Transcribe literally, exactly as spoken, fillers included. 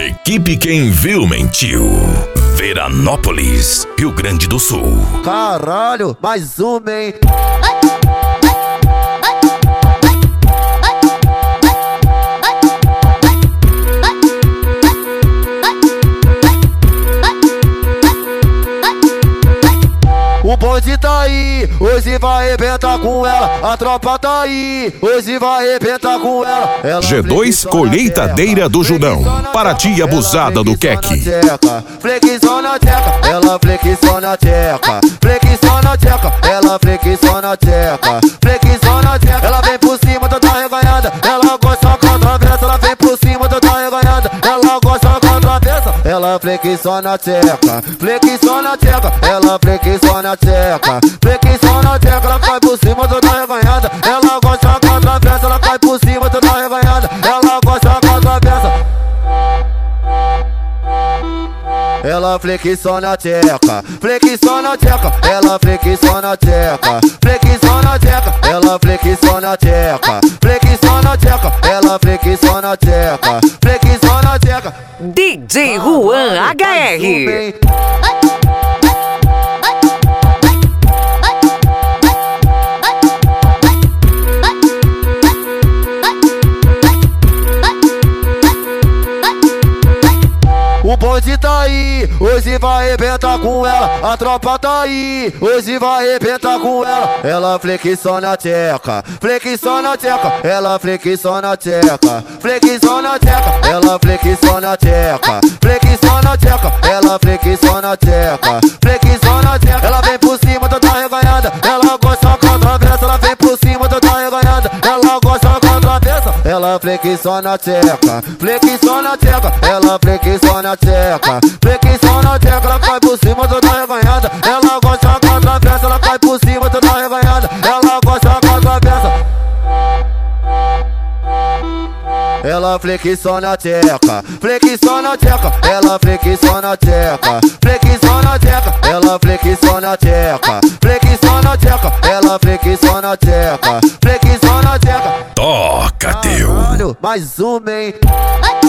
Equipe Quem Viu Mentiu. Veranópolis, Rio Grande do Sul. Caralho, mais uma, hein? O bonde tá aí, hoje vai arrebentar com ela. A tropa tá aí, hoje vai arrebentar com ela. ela G dois Colheitadeira do Judão. Paraty abusada do Keck. Flexiona tcheca, ela flexiona tcheca. Flexiona tcheca, ela flexiona tcheca. Flexiona tcheca, ela vem por cima toda reganhada. Ela gosta contra a travessa, ela vem por cima toda reganhada. Ela gosta contra a travessa, ela flexiona tcheca. Flexiona tcheca, ela flexiona tcheca. Flexiona tcheca, ela cai por cima toda reganhada. Ela gosta contra a travessa, ela cai por cima toda reganhada. Ela gosta contra a travessa. Ela flexiona tcheca, flexiona tcheca, ela flexiona tcheca, flexiona tcheca, ela flexiona tcheca, flexiona tcheca, ela flexiona tcheca, flexiona tcheca. D J Juan H R. O bonde tá aí, hoje vai arrebentar com ela. A tropa tá aí, hoje vai arrebentar com ela. Ela flexiona tcheca, flexiona tcheca, ela flexiona tcheca, flexiona tcheca, ela flexiona tcheca, flexiona tcheca, ela flexiona tcheca, flexiona tcheca. Ela vem por cima toda reganhada, ela gosta contra a travessa, ela vem por cima toda reganhada, ela gosta contra a travessa. Ela flexiona tcheca, flexiona tcheca, ela flexiona tcheca, flexiona tcheca, ela cai por cima toda reganhada. Ela gosta contra a travessa, ela cai por cima toda reganhada. Ela gosta contra a travessa. Ela flexiona tcheca, flexiona tcheca, ela flexiona tcheca, flexiona tcheca, ela flexiona tcheca, flexiona tcheca, ela flexiona tcheca, flexiona tcheca. Toca, teu. Mais uma, hein?